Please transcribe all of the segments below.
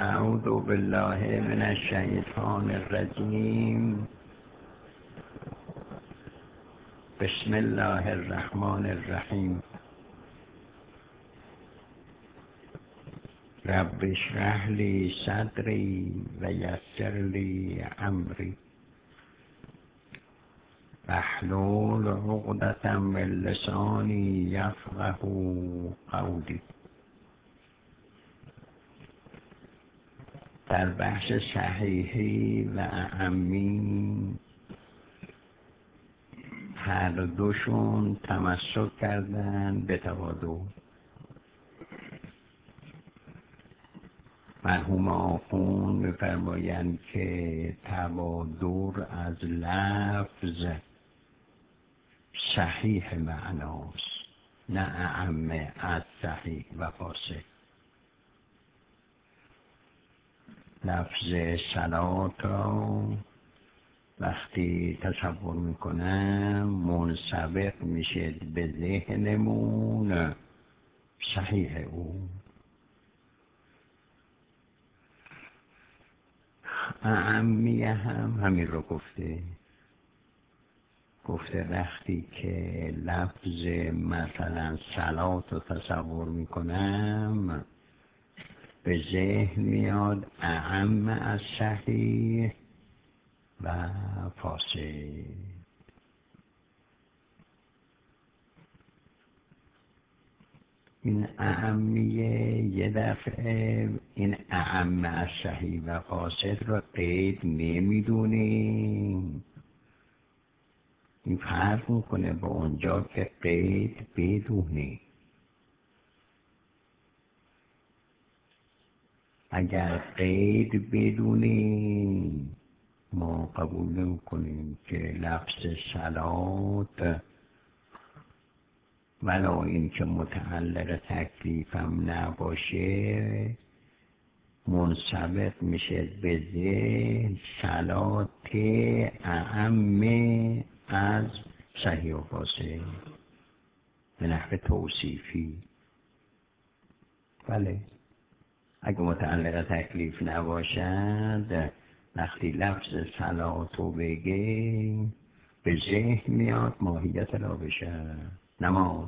اعوذ بالله من الشیطان الرجیم. بسم الله الرحمن الرحیم. رب اشرح لی صدری و یسر لی امری واحلل عقدة من لسانی یفقهوا قولی. در بحث صحیحی و اعمی هر دوشون تمسک کردن به تواضع. مرحوم آخوند می‌فرمایند که تواضع از لفظ صحیح معناست، نه اعم از صحیح و فاسد. لفظ صلات را وقتی تصور میکنم منسبق میشه به ذهنمون صحیح او. اعمیه هم همین رو گفته وقتی که لفظ مثلا صلات رو تصور میکنم به ذهن میاد اعم از صحیح و فاسد. این اعمیه یه دفعه این اعم از صحیح و فاسد رو قید نمیدونیم. این فرق میکنه با اونجا که قید بدونی. اگر قید بدونیم ما قبول نمی‌کنیم که لفظ صلات ولو این که متعلق تکلیفم نباشه منسبق میشه به ذهن صلات اعم از صحیح و فاسد به نحو توصیفی. بله اگه متعلق تکلیف نباشد وقتی لفظ صلاتو بگه به ذهن میاد ماهیت را بشه نماز،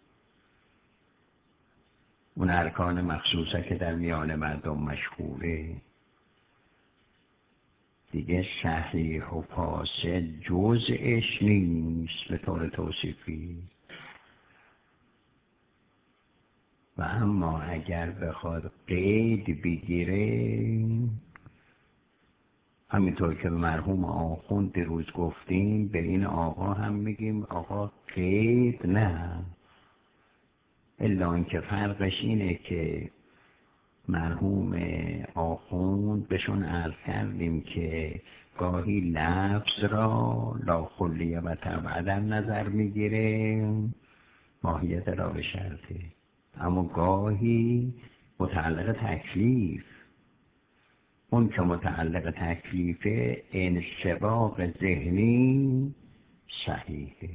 اون ارکان مخصوصه که در میان مردم مشهوره دیگه. صحیح و فاسد جزءش نیست به طور توصیفی. و اما اگر بخواد قید بگیره همینطور که به مرحوم آخوند دیروز گفتیم به این آقا هم میگیم آقا قید نه، الا اینکه فرقش اینه که مرحوم آخوند بهشون عرض کردیم که گاهی لفظ را لا خلیه و تبع در نظر میگیره ماهیت را به شرطه، اما گاهی متعلق تکلیف، اون که متعلق تکلیف انشباق ذهنی صحیحه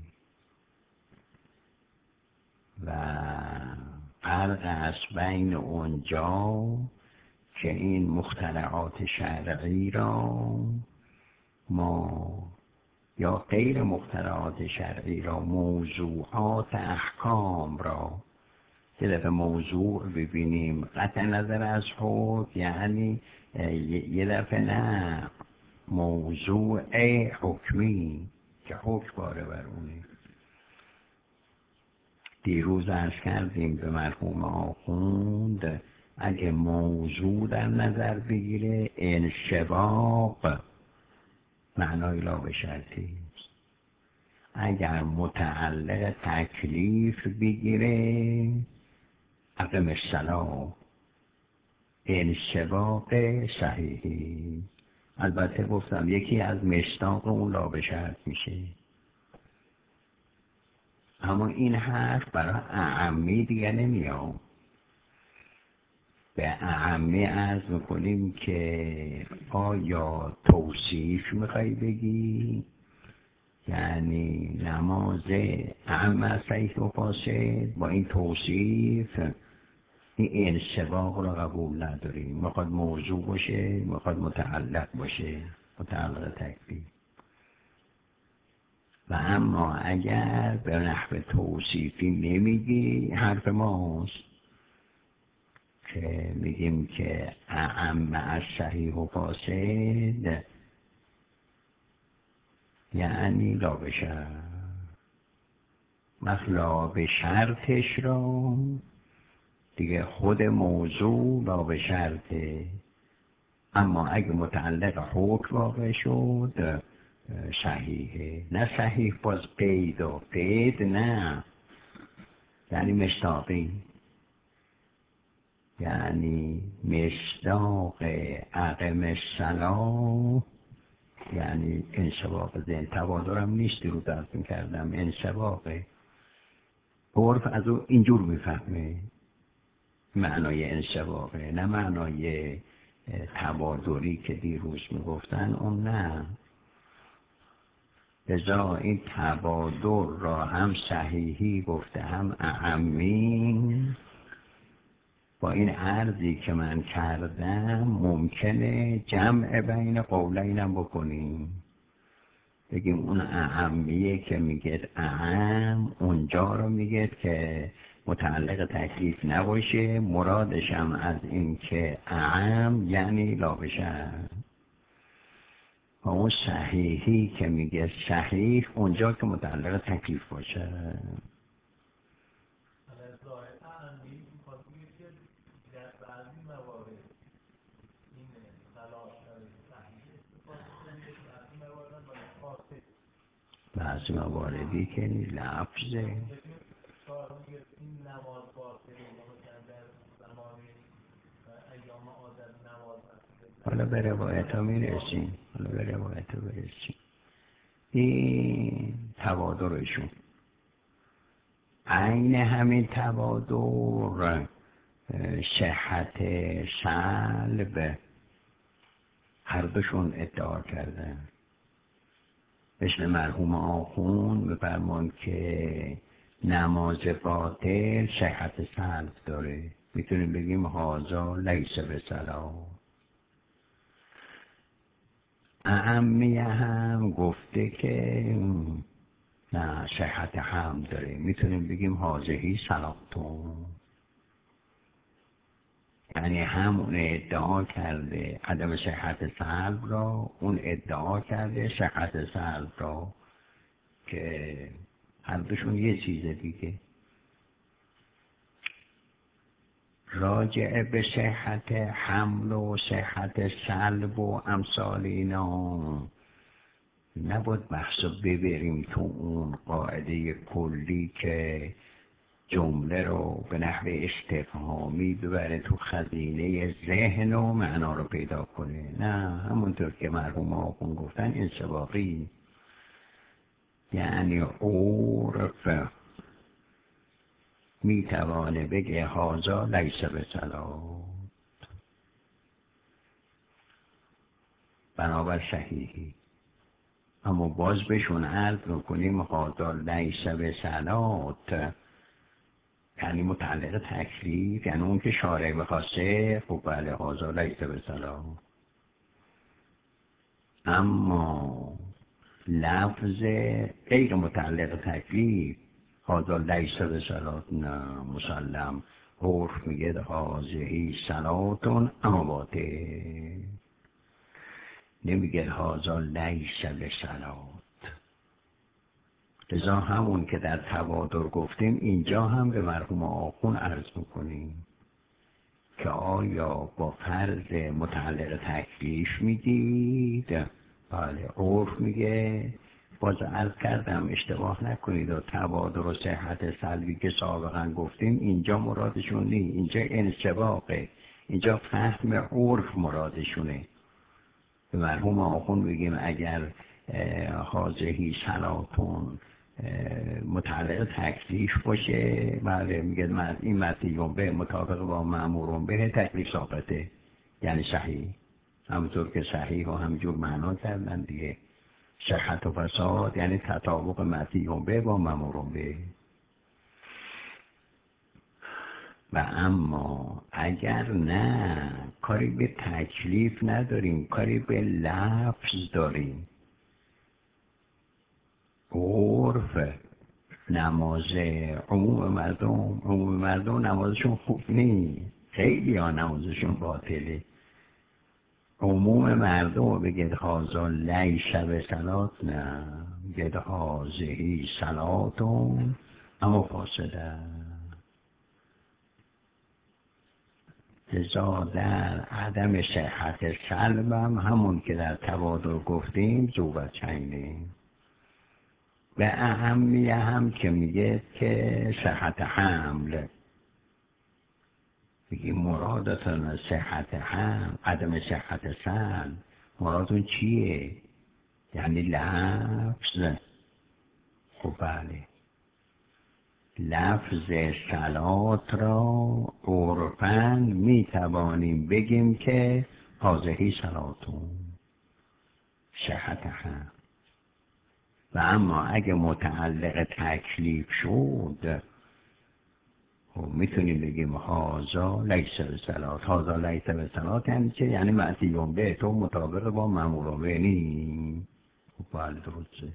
و فرق است بین اونجا که این مخترعات شرعی را ما یا غیر مخترعات شرعی را موضوعات احکام را یه دفعه موضوع ببینیم قطع نظر از حکم، یعنی یه دفعه نه موضوع حکمی که حکم باره بر اونه. دیروز عرض کردیم به مرحوم آخوند اگه موضوع در نظر بگیره انشباق معنای لا به شرطی، اگر متعلق تکلیف بگیره اقم الصلاة انشباق صحیحی. البته گفتم یکی از مصداق اون لا به شرط میشه، اما این حرف برای اعمی دیگه نمیاد. به اعمی عرض میکنیم که آیا توصیف میخوای بگی، یعنی نماز اعم از صحیح و فاسد با این توصیف این انسباق رو قبول نداریم. میخواد موضوع باشه، میخواد متعلق باشه، متعلق تکلیف. و اما اگر به نحو توصیفی نمیگی، حرف ماست که میگیم که اعم از صحیح و فاسد یعنی لا به شرط. لا به شرطش را دیگه خود موضوع لا به شرطه، اما اگه متعلق حکم واقع شد صحیحه. نه صحیح باز قید و قید نه، یعنی مشتاقی، یعنی مصداق اقم الصلاة، یعنی انسباق ذهن. تبادرم نیست رو درست میکردم، انسباقه. عرف از او اینجور میفهمه معنای انسباقه، نه معنای تبادری که دیروز میگفتن اون نه. لذا این تبادر را هم صحیحی گفته هم اعمین. با این عرضی که من کردم ممکنه جمع بین قولینم بکنیم، بگیم اون اعمیه که میگه اعم اونجا رو میگه که متعلق تکلیف نباشه، مرادشم از این که اعم یعنی لا بشه. و اون صحیحی که میگه صحیح اونجا که متعلق تکلیف باشه. بعضی مواردی که لفظه. حالا به روایت ها میرسیم، این تبادرشون عین همین تبادر صحت سلب هر دوشون ادعا کردن. مثل مرحوم آخوند میفرمان که نماز باطل صحت سلب داره، میتونیم بگیم هازا لیس به صلاح. اهمیه هم گفته که نه صحت هم داره، میتونیم بگیم حاضهی صلاتون. یعنی هم اون ادعا کرده عدم صحت سلب را، اون ادعا کرده صحت سلب را، که هر دوشون یه چیز دیگه. راجع به صحت حمل و صحت سلب و امثال اینا نباید بحثو ببریم تو اون قاعده کلی که جمله رو به نحو استفهامی ببره تو خزینه ذهن و معنا رو پیدا کنه. نه، همونطور که مرحوم آخوند گفتن انسباقی، یعنی عرف میتوانه بگه هازا لیس به صلاح، بنابر صحیحی. اما باز بهشون عرض میکنیم هازا لیس به صلاح یعنی متعلق تکلیف، یعنی اون که شارع بخواسته خب بله هازا لیس به صلاح. اما لفظ غیر متعلق تکلیف هازا لیس به صلاح نه مسلم. عرف میگه هازهی صلاتون اما باطل، نمیگه هازا لیس به صلاح. لذا همون که در تبادر گفتیم اینجا هم به مرحوم آخوند عرض میکنیم که آیا با فرض متعلق تکلیف میگید؟ بله، عرف میگه. باز عرض کردم اشتباه نکنید و تبادر و صحت سلبی که سابقا گفتیم اینجا مرادشون نیست، اینجا انسباقه، اینجا فهم عرف مرادشونه. به مرحوم آخوند بگیم اگر حاضهی صلاتون متعلق تکلیف باشه، بله میگه این مطیون به مطابق با مأمورون به تکلیف ثابته، یعنی صحیح. همونطور که صحیح و همینجور معنا کردن دیگه. صحت و فساد یعنی تطابق مطیون به با مأمورون به. و اما اگر نه کاری به تکلیف نداریم، کاری به لفظ داریم. عرف نماز عموم مردم نمازشون خوب نیست، خیلی ها نمازشون باطله. عموم مردم رو بگید هازا لیس به صلات، نه بگید هازهی صلاتون اما فاسده. لذا در عدم صحت سلبم همون که در تبادل گفتیم زوبت چینه. به اهمیه هم که میگه که صحت حمل، بگی مرادتون صحت حمل عدم صحت سلب، مرادتون چیه؟ یعنی لفظ. خب بله، لفظ صلات را عرفاً می توانیم بگیم که حاضهی صلاتون صحت هم. و اما اگه متعلق تکلیف شد خب میتونیم بگیم هازا لیس به صلات. هازا لیس به صلات یعنی چه؟ یعنی معصیون به تو مطابق با مامورامه نی. خب بله درسته.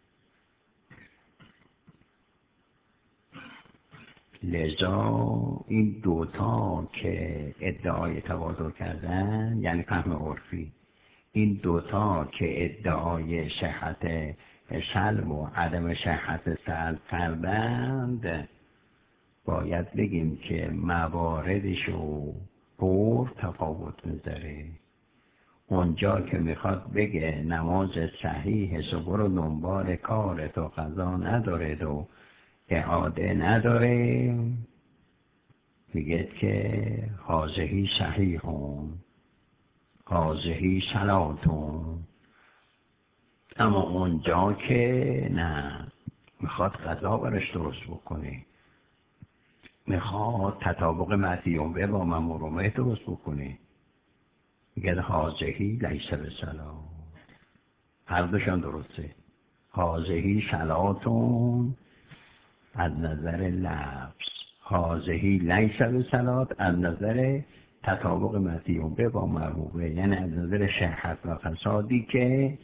لذا این دوتا که ادعای تبادل کردن، یعنی فهم عرفی، این دوتا که ادعای صحت سلب و عدم صحت سلب کردند، باید بگیم که مواردش و عرف تفاوت میذاره. اونجا که میخواد بگه نماز صحیح و برو دنبال کارت و قضا نداره و اعاده نداره، میگه که حاضهی صحیحون حاضهی صلاتون. اما اونجا که نه، میخواد قضا برش درست بکنه، میخواد تطابق مدیون به با مامورومه درست بکنه، میگه حاضهی لیس به صلات. هر دوشان درسته. حاضهی صلاتون از نظر لفظ، حاضهی لیس به صلات از نظر تطابق مدیون به با مرغوبه، یعنی از نظر صحت و فسادی که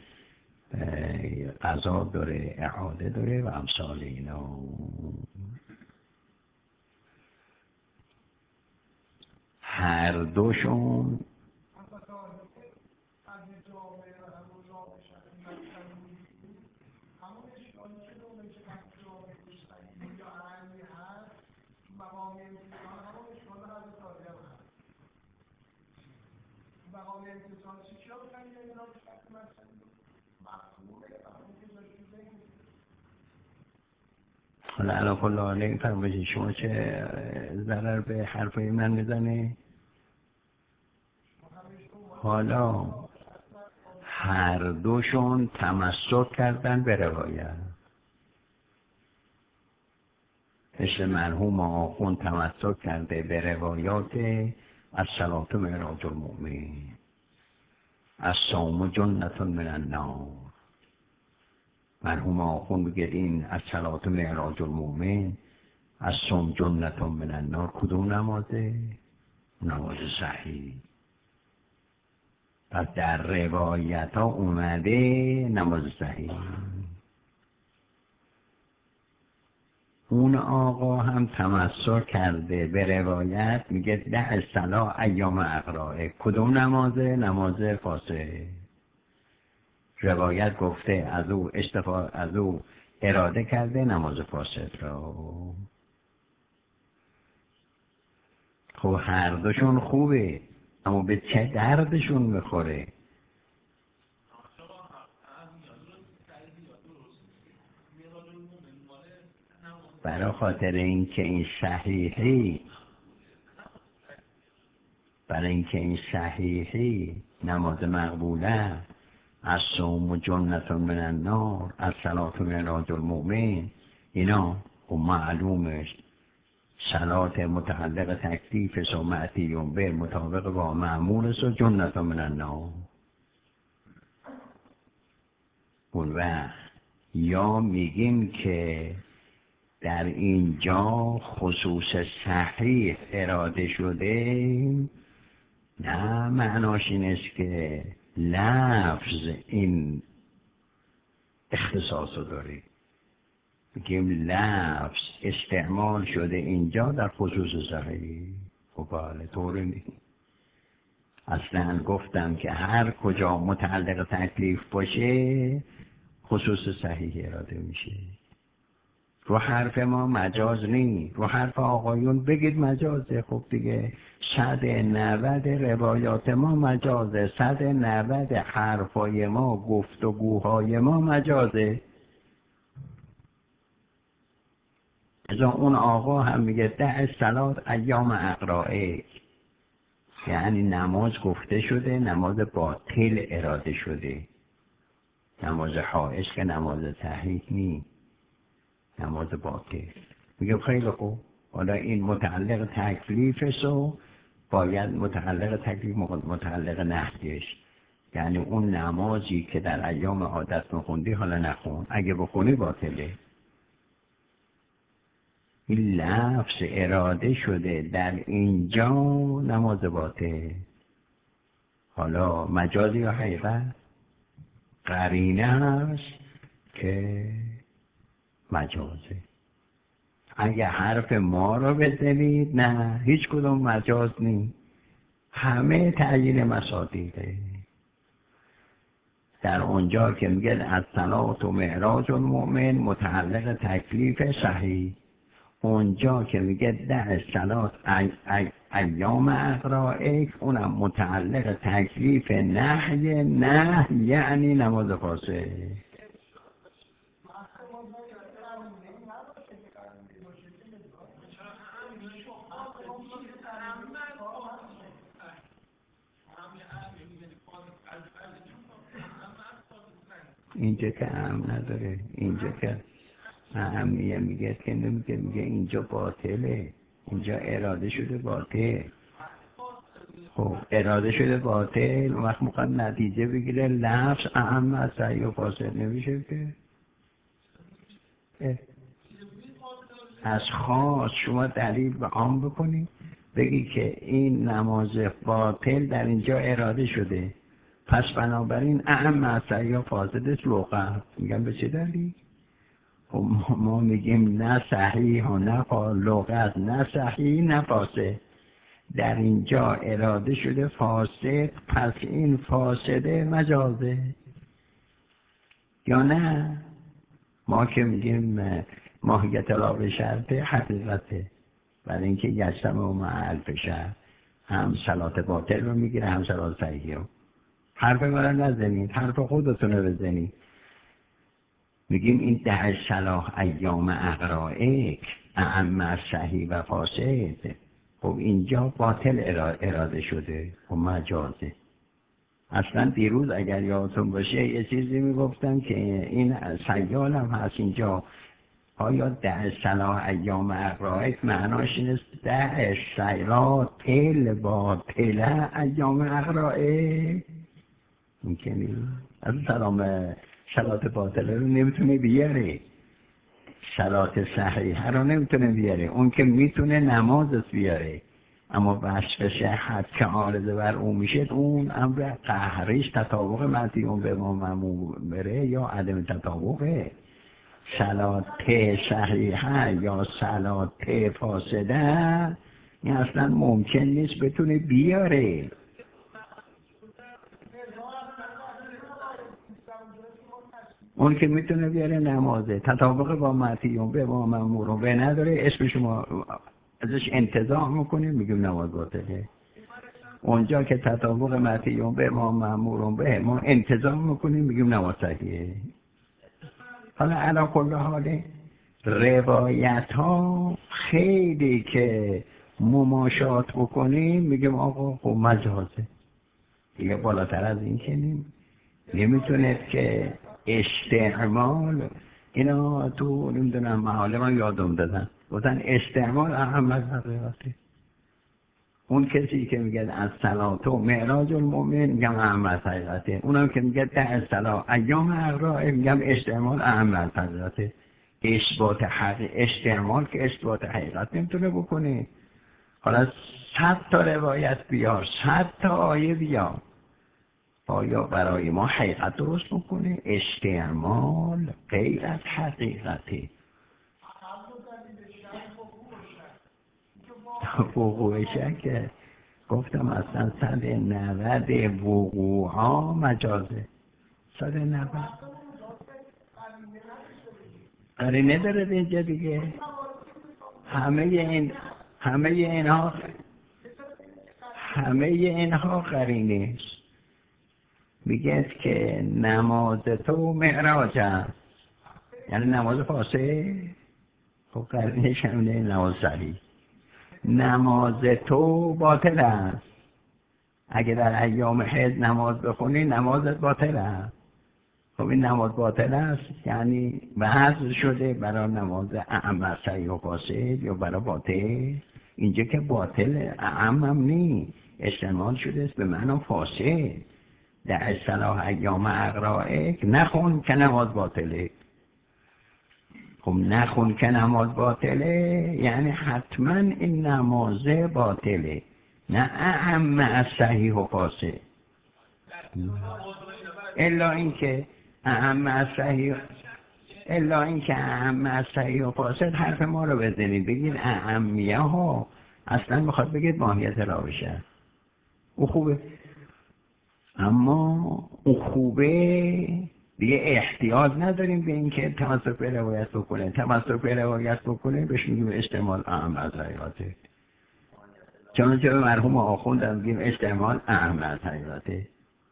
قضا داره، اعاده داره و امثال اینا. هر دوشون حالا علا کل حاله این فرمایشی شما چه ضرر به حرفای من میزنه؟ حالا هر دوشون تمسک کردن به روایت، مثل مرحوم آخوند تمسک کرده به روایات الصلاة معراج المؤمن، الصوم جنة من النار. مرحوم آخوند بگه این الصلاة معراج المؤمن، الصوم جنة من النار کدوم نمازه؟ نماز صحیح. پس در روایت ها اومده نماز صحیح. اون آقا هم تمسک کرده به روایت، میگه ده الصلاة ایام اقرائه. کدوم نمازه؟ نماز فاسد. روایت گفته از او اراده کرده نماز فاسد را. خب هر دوشون خوبه، اما به چه دردشون میخوره؟ برای خاطر اینکه این صحیحی، برای اینکه این صحیحی نماز مقبوله، الصوم جنة من النار، الصلاة معراج المؤمن، اینا و معلومش صلات متعلق تکلیف سمعتی به مطابق با معمول و جنة من النار. اون وقت یا میگیم که در اینجا خصوص صحیح اراده شده، نه معناش این است که لفظ این اختصاص رو داره. میگیم لفظ استعمال شده اینجا در خصوص صحیح. خب بله طوری نیست. اصلا گفتم که هر کجا متعلق تکلیف باشه خصوص صحیح اراده میشه. رو حرف ما مجاز نیست. رو حرف آقایون بگید مجازه. خب دیگه 190 روایات ما مجازه، 190 حرفای ما، گفتگوهای ما مجازه. از اون آقا هم میگه 10 صلات ایام اقرائه، یعنی نماز گفته شده، نماز باطل اراده شده. نماز حائز که نماز صحیح نیست، نماز باطل. میگه خیلی خوب، حالا این متعلق تکلیفش رو باید متعلق تکلیف متعلق نهیش، یعنی اون نمازی که در ایام عادت میخوندی حالا نخون، اگه بخونی باطله. این لفظ اراده شده در اینجا نماز باطل. حالا مجازی یا حقیقت؟ قرینه هست که مجازه. اگه حرف ما رو بزنید نه، هیچ کدوم مجاز نیست، همه تعیین مصادیقه. در اونجا که میگه از صلات و معراج المؤمن متعلق تکلیف صحیح، اونجا که میگه 10 صلات ایام اقرائک اونم متعلق تکلیف نهی، نه یعنی نماز فاسد. اینجا که اهم نداره، اینجا که اهمیه میگه که نمیگه، میگه اینجا باطله، اینجا اراده شده باطل. خب اراده شده باطل، وقت میخواد نتیجه بگیره لفظ اهم از صحیح و فاسد نمیشه که. از خاص شما دلیل به عام بکنی، بگی که این نماز باطل در اینجا اراده شده، پس بنابراین اهم از صحیح و فاسد است لغت. میگم به چه دلیل؟ خب ما میگیم نه صحیح و نه لغت، نه صحیح نه فاسد. در اینجا اراده شده فاسد، پس این فاسده مجازه یا نه؟ ما که میگیم ماهیت را به شرط حقیقته، برای اینکه یجتمع و مع الفشر هم صلات باطل رو میگیره هم صلات صحیح رو. حرف ما رو نزنید، حرف خودتون رو بزنید. میگیم این 10 صلاح ایام اقرائک اعم صحیح و فاسد. خب اینجا باطل اراده شده، خب مجازه. اصلا دیروز اگر یادتون باشه یه چیزی میگفتم که این سیال هم هست اینجا. آیا 10 صلاح ایام اقرائک معناش این است 10 صلاح تل باطله ایام اقرائک؟ ممکنه از صلات باطله رو نمیتونه بیاره، صلات صحیحه رو نمیتونه بیاره. اون که میتونه نمازت بیاره، اما وصفش حد که عارضه بر اون میشه، اون امر قهریش تطابق مدیون به ما مموم بره یا عدم تطابقه. صلات صحیحه یا صلات فاسده این اصلا ممکن نیست بتونه بیاره. اون که میتونه بیاره نمازه، تطابق با مدیون به ما مموم به نداره، اسم شما ازش انتزاع میکنیم میگیم نماز باطله. اونجا که تطابق مدیون به ما مأمور به ما انتزاع میکنیم میگیم نماز صحیحه. حالا علی کل حال روایت ها خیلی که مماشات بکنیم میگیم آقا خب مجازه دیگه، بالاتر از این که نمیتونه که استعمال. اینا تو نمیدونم محاله من یادم دادن، گفتن استعمال اهم از حقیقته. اون کسی که میگه از صلات و معراج المؤمن میگم اهم از حقیقته، اونم که میگه 10 صلاح ایام اقرائه میگم استعمال اهم از حقیقته. استعمال که اثبات حقیقت نمیتونه بکنه. حالا 100 تا روایت بیار، 100 تا آیه بیار، آیا برای ما حقیقت درست بکنه؟ استعمال غیر از حقیقته. وقوع شک گفتم اصلا 190 وقوعا مجازه. 190 قرینه داره اینجا دیگه. همه اینها قرینه است. میگه که نماز تو معراج است، یعنی نماز فاسد. خب قرینش همینه، نماز صحیح. نماز تو باطل است، اگه در ایام حیض نماز بخونی نمازت باطل است. خب این نماز باطل است یعنی وضع شده برای نماز اعم صحیح و فاسد یا برای باطل. اینجا که باطل اعم هم نی، استعمال شده است به معنی فاسد. در اصطلاح ایام اقرائک نخون که نماز باطله. خب نخون که نماز باطله یعنی حتما این نماز باطله، نه اعم از صحیح و فاسد. الا اینکه اعم از صحیح و فاسد حرف ما رو بزنید بگید اعمیه ها اصلا میخواد بگید ماهیت راوشه. او خوبه، اما او خوبه دیگه احتیاج نداریم به اینکه تمسک به روایت بکنه. تمسک به روایت بکنه بهش میگیم استعمال اعم از حقیقته. چنانچه به مرحوم آخوند هم میگیم استعمال اعم از حقیقته.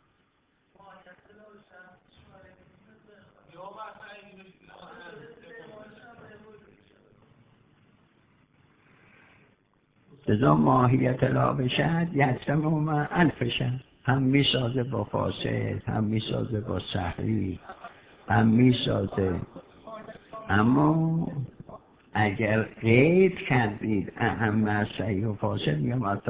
لذا ماهیت لا بشد یجتمع مع انفشد، هم میسازه با فاسد، هم میسازه با صحیح، هم میسازه. اما اگر قید کردید اهم از صحیح و فاسد، میگم از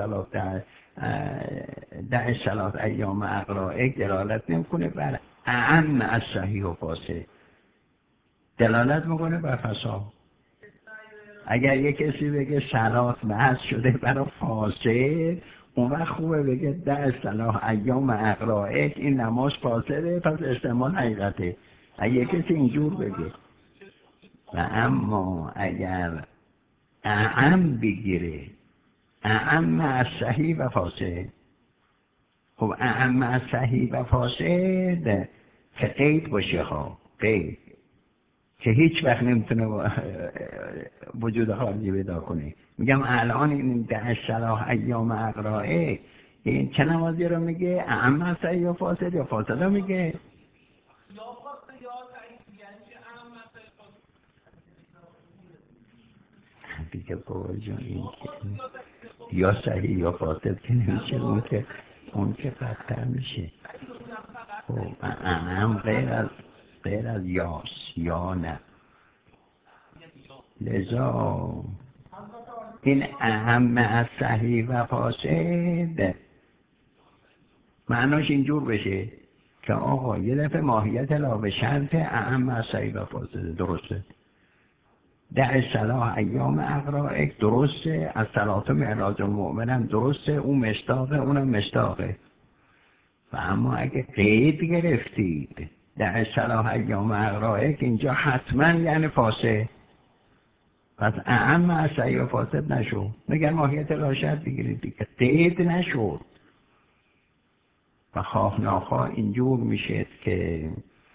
در صلاة ایام اقرائک دلالت نمیکنه بر اهم از صحیح و فاسد، دلالت میکنه بر فساد. اگر یک کسی بگه صلات محض شده برای فاسد، اون وقت خوبه بگه در اصطلاح ایام اقرائک این نماز فاسده پس استعمال حقیقته. اگر کسی اینجور بگه. و اما اگر اعم بگیره، اعم از صحیح و فاسد، خب اعم از صحیح و فاسد که قید باشه، قید که هیچ وقت نمیتونه وجود خارجی پیدا کنه. میگم الان این در اصطلاح ایام اقرائه این چه نمازی رو میگه؟ اعم از صحیح و فاسد یا فاسد رو میگه؟ دیگه بابا جان این که یا صحیح یا فاسد که نمیشه، اون که بدتر میشه. خب اعم غیر از یاس یا نه. لذا این اهم از صحیح و فاسد معناش اینجور بشه که آقا یه دفعه ماهیت لا به شرط اهم از صحیح و فاسد درسته، در اصطلاح ایام اقرائک درسته، از صلات و معراج المؤمن هم درسته، اون مشتاقه اونم مشتاقه. و اما اگه قید گرفتید در اصطلاح ایام اقرائک اینجا حتما یعنی فاسد، پس اعم از صحیح و فاسد نشد. مگر ماهیت لا شرط بگیرید دیگه، قید نشد. و خواه ناخواه اینجور میشه که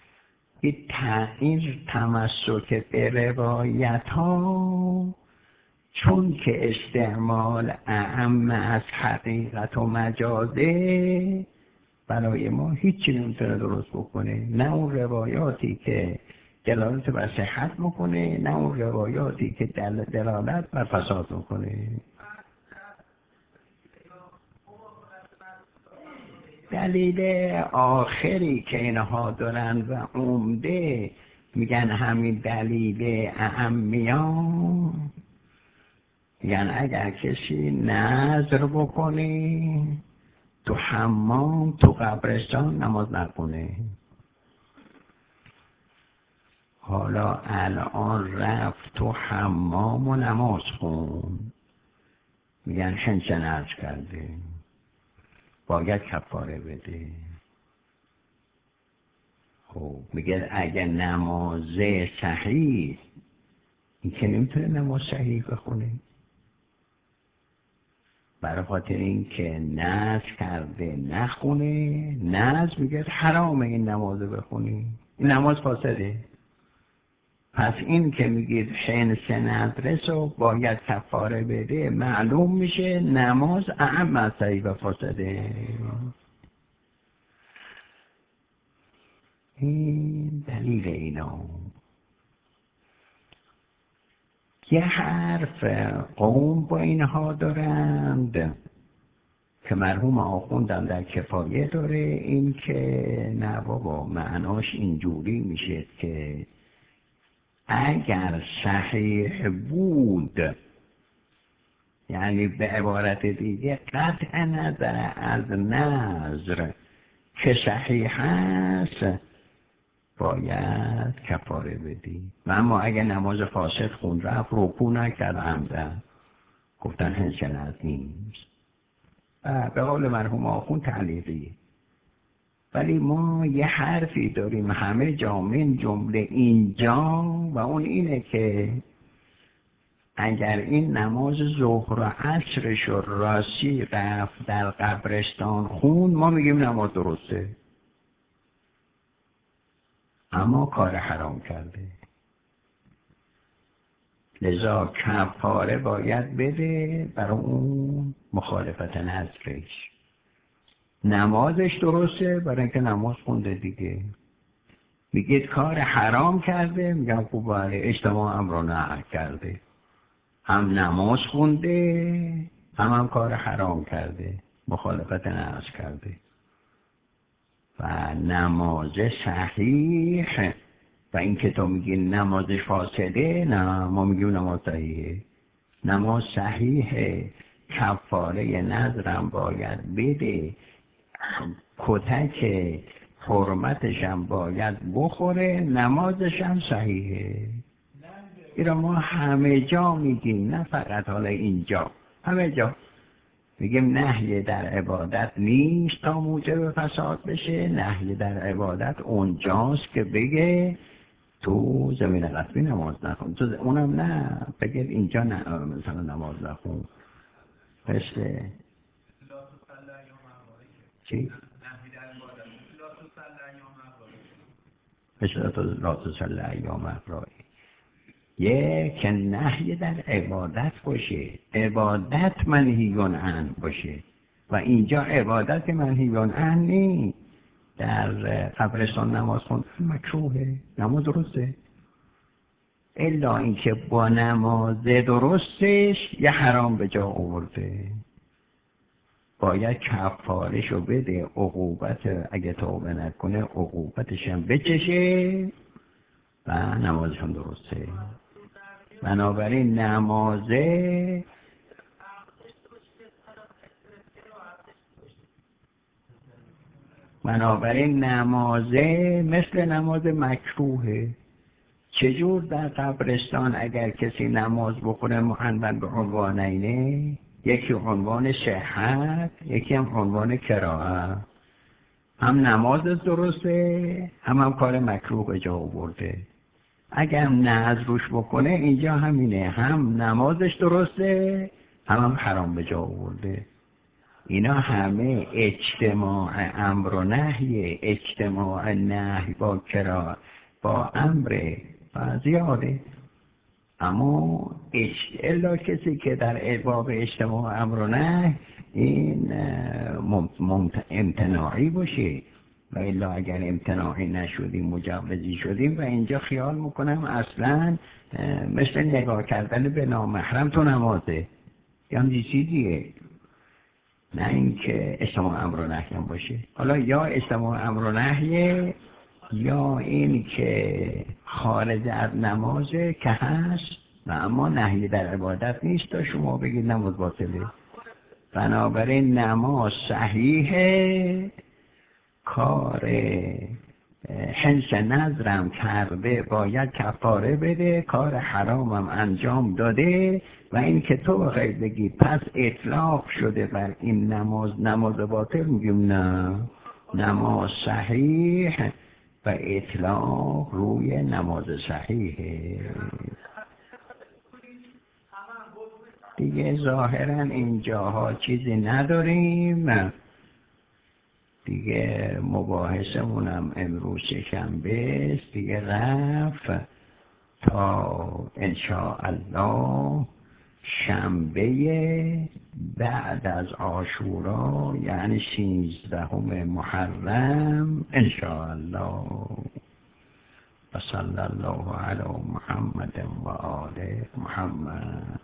این تمسک به روایت ها چون که استعمال اعم از حقیقت و مجازه برای ما هیچی نمیتونه درست بکنه، نه اون روایاتی که دلالت بر صحت میکنه، نه اون روایاتی که دلالت بر فساد میکنه. دلیل آخری که اینها دارن و عمده میگن همین دلیل اهمیان، یعنی اگر کسی نظر بکنه تو حمام تو قبرستان نماز نکنه. حالا الان رفت تو حمام و نماز خون، میگن شنچن عرض کرده، باید کفاره بده. خب میگه اگه نماز صحیح، این که نمیتونه نماز صحیح بخونه، برای خاطر این که نذر کرده نخونه، نذر میگه حرامه این نماز بخونی، این نماز فاسده. پس این که میگید شنس ندرس و باید کفاره بده، معلوم میشه نماز اعم از صحیح و فاسده. این دلیل اینا. یه حرف قوم با اینها دارند که مرحوم آخوندم در کفایه داره، این که نه بابا معناش اینجوری میشه که اگر صحیح بود، یعنی به عبارت دیگه قطع نظر از نظر که صحیح هست باید کفاره بدی. و اما اگه نماز فاسد خون رفت، رکوع نکرد عمدن، گفتن هنچنت نیست، به قول مرحوم آخوند تعلیقیه. ولی ما یه حرفی داریم همه جا من جمله اینجا، و اون اینه که اگر این نماز ظهر و عصرش و راستی رفت در قبرستان خون، ما میگیم نماز درسته، اما کار حرام کرده، لذا کفاره باید بده برای اون مخالفت نظرش. نمازش درسته برای اینکه نماز خونده دیگه. میگید کار حرام کرده، میگم خوب بله اجتماع امر و نهی کرده، هم نماز خونده هم کار حرام کرده، مخالفت نظر کرده. و نماز صحیح، و این که تو میگی نمازش فاسده، نه ما میگیم نماز صحیحه. نماز صحیحه، کفاره نظرم باید بده، کتک حرمتش هم باید بخوره، نمازش هم صحیحه. این را ما همه جا میگیم، نه فقط حالا اینجا، همه جا میگیم نهی در عبادت نیست تا موجب فساد بشه، نهی در عبادت اونجاست که بگه تو زمین قطبی نماز نخون، تو اونم نه بگه اینجا نه مثلا نماز نخون. مثل چی؟ مثل لا تصلی ایام افرایی. یک نهی در عبادت باشه، عبادت منهیون عنه باشه، و اینجا عبادت منهیون عنه نیست. در قبرستان نماز خوندن مکروهه، نماز درسته، الا اینکه با نماز درستش یه حرام به جا آورده، باید کفارشو بده، عقوبت اگه توبه نکنه عقوبتش هم بچشه و نمازش هم درسته. بنابراین نمازه مثل نماز مکروهه. چجور در قبرستان اگر کسی نماز بخوره معنون به عنوانینه، یکی عنوان صحت، یکی هم عنوان کراهت، هم نماز درسته هم کار مکروه جا آورده. اگر نذر روش بکنه اینجا همینه، هم نمازش درسته هم حرام به جا آورده. اینا همه اجتماع امر و نهی، اجتماع نهی با کراهت با امر و زیاده. اما الا کسی که در باب اجتماع امر و نهی این امتناعی باشه، و الا اگر امتناعی نشدیم مجوزی شدیم، و اینجا خیال میکنم اصلا مثل نگاه کردن به نامحرم تو نمازه یا هم چیزیه، نه اینکه اجتماع امر و نهی هم باشه. حالا یا اجتماع امر و نهی یا این که خارج از نمازه که هست و اما نهی در عبادت نیست تا شما بگید نماز باطله. بنابراین نماز صحیحه، کار حنس نظرم کرده باید کفاره بده، کار حرامم انجام داده و این که تو بخوای بگی پس اطلاق شده بر این نماز باطل، میگیم نه، نماز صحیح و اطلاق روی نماز صحیحه. دیگه ظاهرا اینجاها چیزی نداریم دیگه. مباحثمونم امروز شنبه است دیگه، رفت تا انشاءالله شنبه بعد از عاشورا، یعنی 16 محرم انشاءالله. و صلی الله علی محمد و آل محمد.